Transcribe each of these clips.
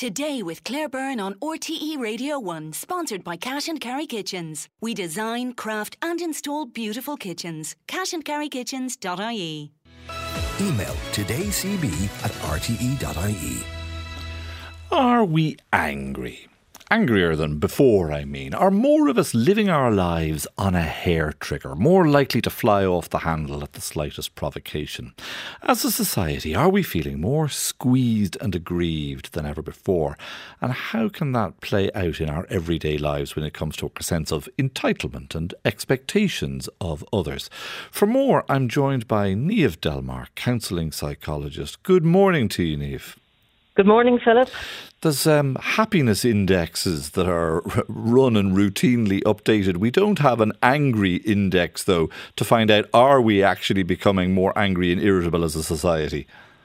Today with Claire Byrne on RTE Radio 1, sponsored by Cash and Carry Kitchens. We design, craft and install beautiful kitchens. cashandcarrykitchens.ie. Email todaycb@rte.ie. Are we angry? Angrier than before, I mean. Are more of us living our lives on a hair trigger, more likely to fly off the handle at the slightest provocation? As a society, are we feeling more squeezed and aggrieved than ever before? And how can that play out in our everyday lives when it comes to our sense of entitlement and expectations of others? For more, I'm joined by Niamh Delmar, counselling psychologist. Good morning to you, Niamh. Good morning, Philip. There's happiness indexes that are run and routinely updated. We don't have an angry index, though, to find out, are we actually becoming more angry and irritable as a society?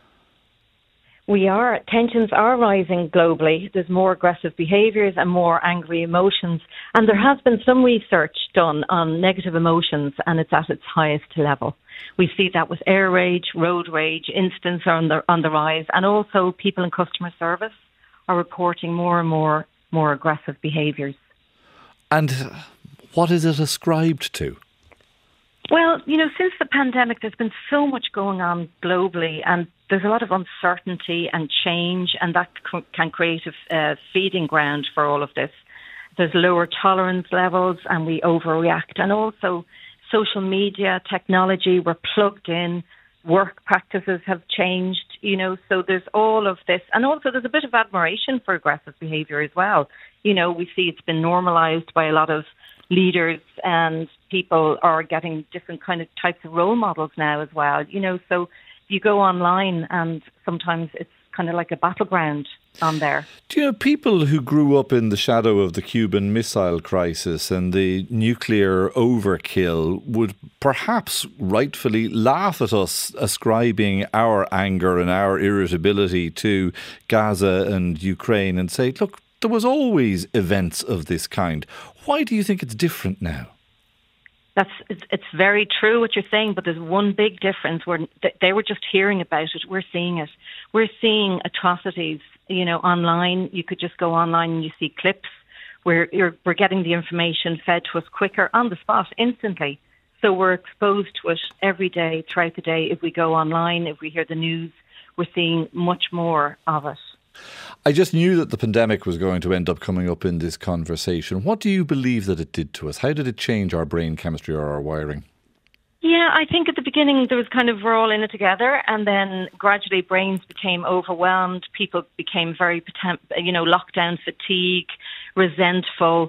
We are. Tensions are rising globally. There's more aggressive behaviours and more angry emotions. And there has been some research done on negative emotions, and it's at its highest level. We see that with air rage, road rage, incidents are on the rise, and also people in customer service are reporting more and more aggressive behaviours. And what is it ascribed to? Well, since the pandemic, there's been so much going on globally, and there's a lot of uncertainty and change, and that can create a feeding ground for all of this. There's lower tolerance levels, and we overreact. And also, social media, technology, we're plugged in, work practices have changed, so there's all of this. And also there's a bit of admiration for aggressive behaviour as well. We see it's been normalised by a lot of leaders, and people are getting different kind of types of role models now as well. So you go online and sometimes it's kind of like a battleground on there. Do you know, people who grew up in the shadow of the Cuban Missile Crisis and the nuclear overkill would perhaps rightfully laugh at us ascribing our anger and our irritability to Gaza and Ukraine and say, look, there was always events of this kind. Why do you think it's different now? It's very true what you're saying, but there's one big difference where they were just hearing about it. We're seeing it. We're seeing atrocities, online. You could just go online and you see clips where we're getting the information fed to us quicker, on the spot, instantly. So we're exposed to it every day, throughout the day. If we go online, if we hear the news, we're seeing much more of it. I just knew that the pandemic was going to end up coming up in this conversation. What do you believe that it did to us? How did it change our brain chemistry or our wiring? Yeah, I think at the beginning there was we're all in it together, and then gradually brains became overwhelmed. People became very, lockdown fatigue, resentful,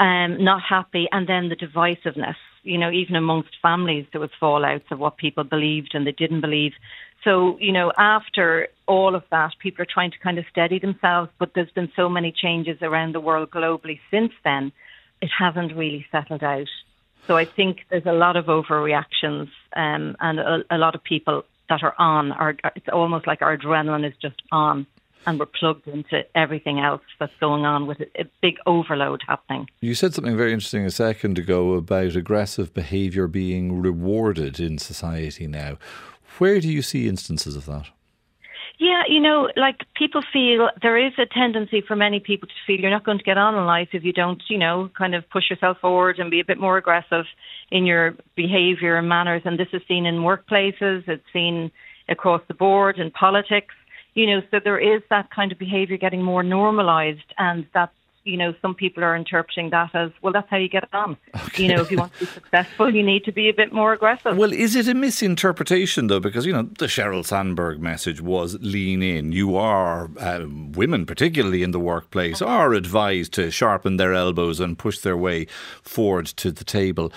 not happy, and then the divisiveness. Even amongst families, there was fallouts of what people believed and they didn't believe. So, after all of that, people are trying to kind of steady themselves, but there's been so many changes around the world globally since then, it hasn't really settled out. So I think there's a lot of overreactions, and a lot of people that are on, it's almost like our adrenaline is just on, and we're plugged into everything else that's going on with a big overload happening. You said something very interesting a second ago about aggressive behaviour being rewarded in society now. Where do you see instances of that? Yeah, people feel there is a tendency for many people to feel you're not going to get on in life if you don't, kind of push yourself forward and be a bit more aggressive in your behaviour and manners. And this is seen in workplaces, it's seen across the board in politics, so there is that kind of behaviour getting more normalised, and that's, some people are interpreting that as, well, that's how you get on. Okay. If you want to be successful, you need to be a bit more aggressive. Well, is it a misinterpretation, though? Because, the Sheryl Sandberg message was lean in. You are, women, particularly in the workplace, are advised to sharpen their elbows and push their way forward to the table.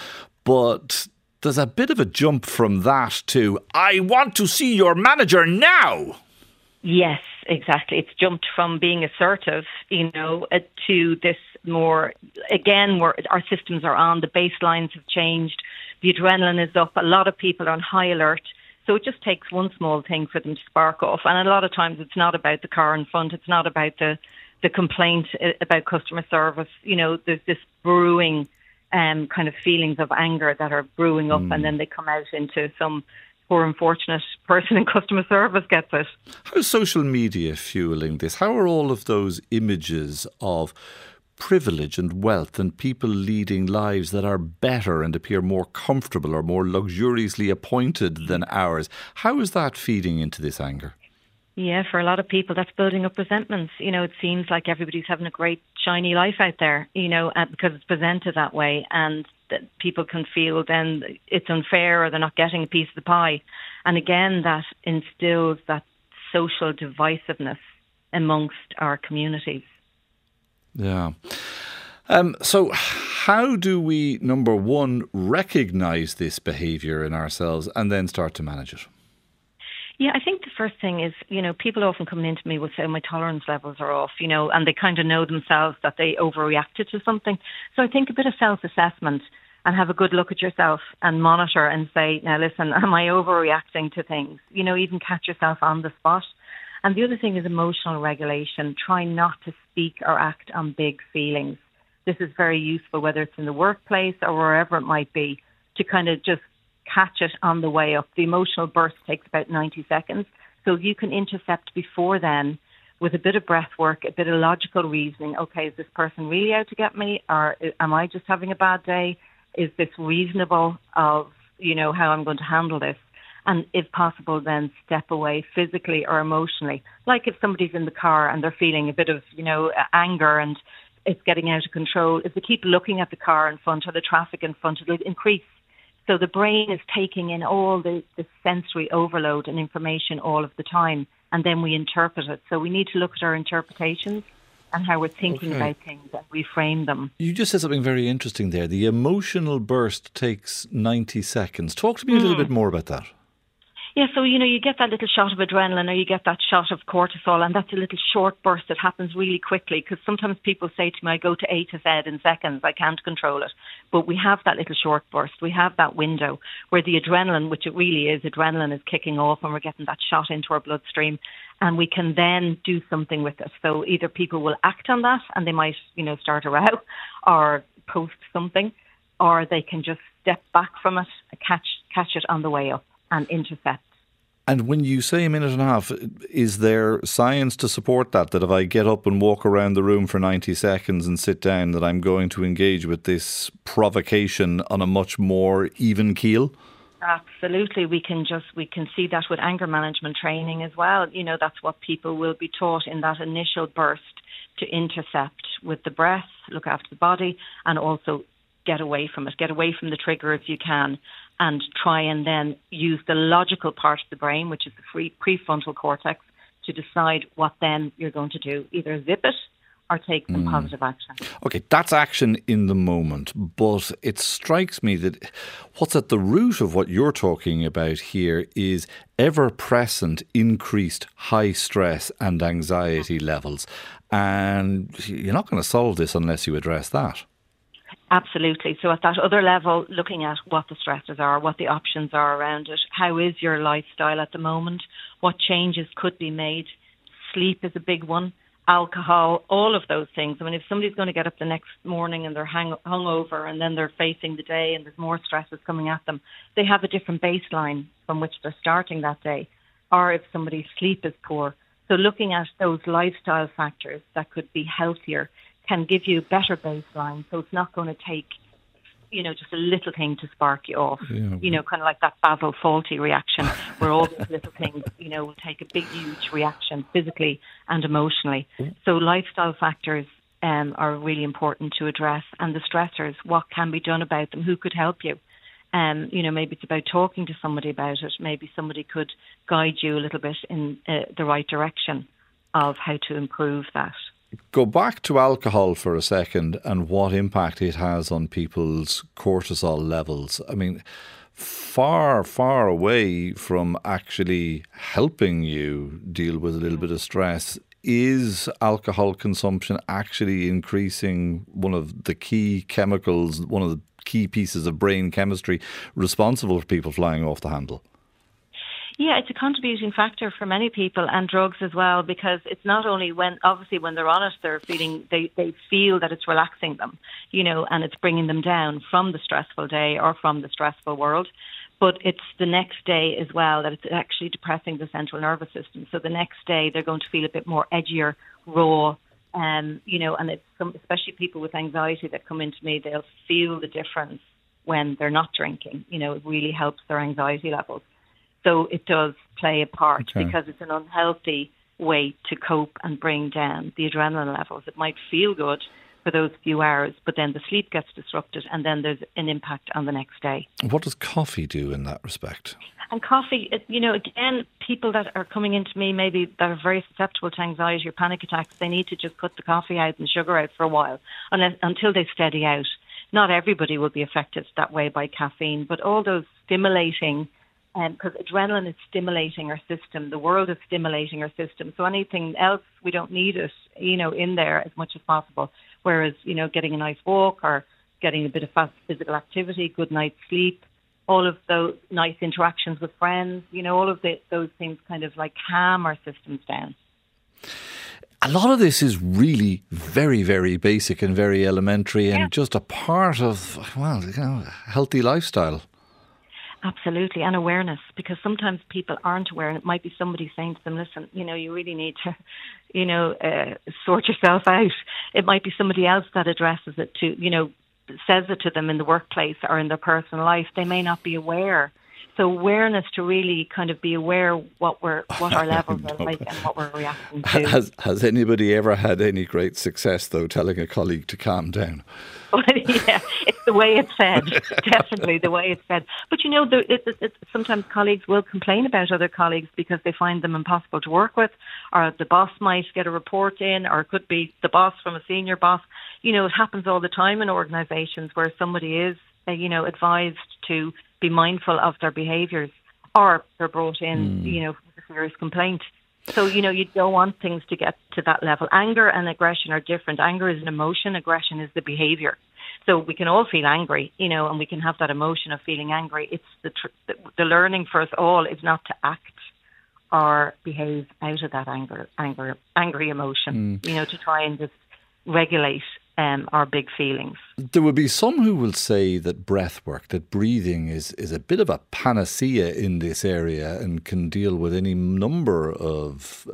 But there's a bit of a jump from that to, I want to see your manager now. Yes, exactly. It's jumped from being assertive, to this more, again, where our systems are on, the baselines have changed, the adrenaline is up, a lot of people are on high alert. So it just takes one small thing for them to spark off. And a lot of times it's not about the car in front, it's not about the complaint about customer service. There's this brewing kind of feelings of anger that are brewing up, and then they come out into some poor unfortunate person in customer service gets it. How's social media fueling this? How are all of those images of privilege and wealth and people leading lives that are better and appear more comfortable or more luxuriously appointed than ours, how is that feeding into this anger? Yeah, for a lot of people, that's building up resentments. It seems like everybody's having a great, shiny life out there, because it's presented that way, and that people can feel then it's unfair or they're not getting a piece of the pie. And again, that instills that social divisiveness amongst our communities. Yeah. So how do we, number one, recognise this behaviour in ourselves and then start to manage it? Yeah, I think the first thing is, people often coming into me will say my tolerance levels are off, and they kind of know themselves that they overreacted to something. So I think a bit of self-assessment and have a good look at yourself and monitor and say, now listen, am I overreacting to things? Even catch yourself on the spot. And the other thing is emotional regulation. Try not to speak or act on big feelings. This is very useful, whether it's in the workplace or wherever it might be, to kind of just catch it on the way up. The emotional burst takes about 90 seconds. So if you can intercept before then with a bit of breath work, a bit of logical reasoning, okay, is this person really out to get me? Or am I just having a bad day? Is this reasonable of, how I'm going to handle this? And if possible, then step away physically or emotionally. Like if somebody's in the car and they're feeling a bit of, anger and it's getting out of control, if they keep looking at the car in front or the traffic in front, it'll increase. So the brain is taking in all the sensory overload and information all of the time, and then we interpret it. So we need to look at our interpretations and how we're thinking about things and reframe them. You just said something very interesting there. The emotional burst takes 90 seconds. Talk to me a little bit more about that. Yeah, so, you get that little shot of adrenaline or you get that shot of cortisol, and that's a little short burst that happens really quickly, because sometimes people say to me, I go to A to Z in seconds, I can't control it. But we have that little short burst. We have that window where the adrenaline, which it really is, adrenaline is kicking off and we're getting that shot into our bloodstream, and we can then do something with it. So either people will act on that and they might, start a row or post something, or they can just step back from it, catch it on the way up and intercept. And when you say a minute and a half, is there science to support that if I get up and walk around the room for 90 seconds and sit down, that I'm going to engage with this provocation on a much more even keel? Absolutely. We can see that with anger management training as well. That's what people will be taught in that initial burst, to intercept with the breath, look after the body, and also get away from it. Get away from the trigger if you can, and try and then use the logical part of the brain, which is the prefrontal cortex, to decide what then you're going to do. Either zip it or take some positive action. Okay, that's action in the moment, but it strikes me that what's at the root of what you're talking about here is ever-present increased high stress and anxiety levels. And you're not going to solve this unless you address that. Absolutely. So at that other level, looking at what the stresses are, what the options are around it, how is your lifestyle at the moment, what changes could be made. Sleep is a big one, alcohol, all of those things. I mean, if somebody's going to get up the next morning and they're hungover and then they're facing the day and there's more stresses coming at them, they have a different baseline from which they're starting that day. Or if somebody's sleep is poor. So looking at those lifestyle factors that could be healthier can give you a better baseline, so it's not going to take, just a little thing to spark you off. Yeah. Kind of like that Basel-Fawlty reaction, where all these little things, will take a big, huge reaction physically and emotionally. So lifestyle factors are really important to address, and the stressors, what can be done about them, who could help you. Maybe it's about talking to somebody about it. Maybe somebody could guide you a little bit in the right direction of how to improve that. Go back to alcohol for a second and what impact it has on people's cortisol levels. I mean, far, far away from actually helping you deal with a little bit of stress. Is alcohol consumption actually increasing one of the key chemicals, one of the key pieces of brain chemistry responsible for people flying off the handle? Yeah, it's a contributing factor for many people, and drugs as well, because it's not only when they're on it, they feel that it's relaxing them, and it's bringing them down from the stressful day or from the stressful world. But it's the next day as well that it's actually depressing the central nervous system. So the next day they're going to feel a bit more edgier, raw, and it's especially people with anxiety that come into me, they'll feel the difference when they're not drinking. It really helps their anxiety levels. So it does play a part because it's an unhealthy way to cope and bring down the adrenaline levels. It might feel good for those few hours, but then the sleep gets disrupted and then there's an impact on the next day. What does coffee do in that respect? And coffee, again, people that are coming into me maybe that are very susceptible to anxiety or panic attacks, they need to just cut the coffee out and sugar out for a while until they steady out. Not everybody will be affected that way by caffeine, but all those stimulating, because adrenaline is stimulating our system, the world is stimulating our system. So anything else, we don't need it, in there as much as possible. Whereas, getting a nice walk or getting a bit of fast physical activity, good night's sleep, all of those nice interactions with friends, all of those things kind of like calm our systems down. A lot of this is really very, very basic and very elementary and just a part of, a healthy lifestyle. Absolutely, and awareness, because sometimes people aren't aware, and it might be somebody saying to them, listen, you really need to, sort yourself out. It might be somebody else that addresses it to, says it to them in the workplace or in their personal life. They may not be aware. So awareness to really kind of be aware what our levels are like and what we're reacting to. Has anybody ever had any great success, though, telling a colleague to calm down? Yeah, it's the way it's said. Definitely the way it's said. But sometimes colleagues will complain about other colleagues because they find them impossible to work with, or the boss might get a report in, or it could be the boss from a senior boss. It happens all the time in organisations where somebody is, advised to be mindful of their behaviours, or they're brought in, with a serious complaint. So, you don't want things to get to that level. Anger and aggression are different. Anger is an emotion, aggression is the behaviour. So we can all feel angry, and we can have that emotion of feeling angry. It's the learning for us all is not to act or behave out of that angry emotion, to try and just regulate our big feelings. There will be some who will say that breath work, that breathing is a bit of a panacea in this area and can deal with any number of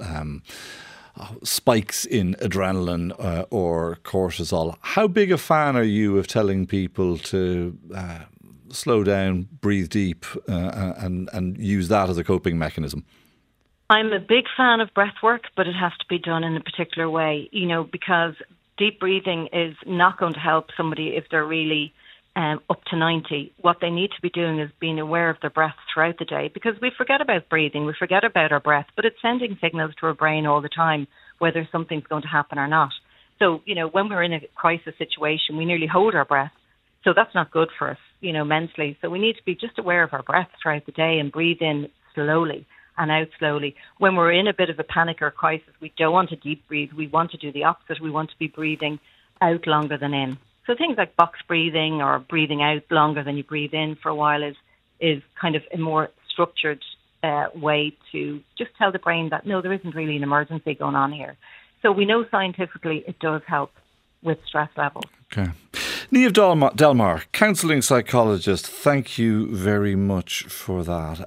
spikes in adrenaline or cortisol. How big a fan are you of telling people to slow down, breathe deep and use that as a coping mechanism? I'm a big fan of breath work, but it has to be done in a particular way, because deep breathing is not going to help somebody if they're really up to 90. What they need to be doing is being aware of their breath throughout the day, because we forget about breathing, we forget about our breath, but it's sending signals to our brain all the time, whether something's going to happen or not. So, when we're in a crisis situation, we nearly hold our breath. So that's not good for us, mentally. So we need to be just aware of our breath throughout the day and breathe in slowly and out slowly. When we're in a bit of a panic or crisis, we don't want to deep breathe. We want to do the opposite. We want to be breathing out longer than in. So things like box breathing or breathing out longer than you breathe in for a while is kind of a more structured way to just tell the brain that, no, there isn't really an emergency going on here. So we know scientifically it does help with stress levels. Okay. Niamh Delmar, counselling psychologist, thank you very much for that.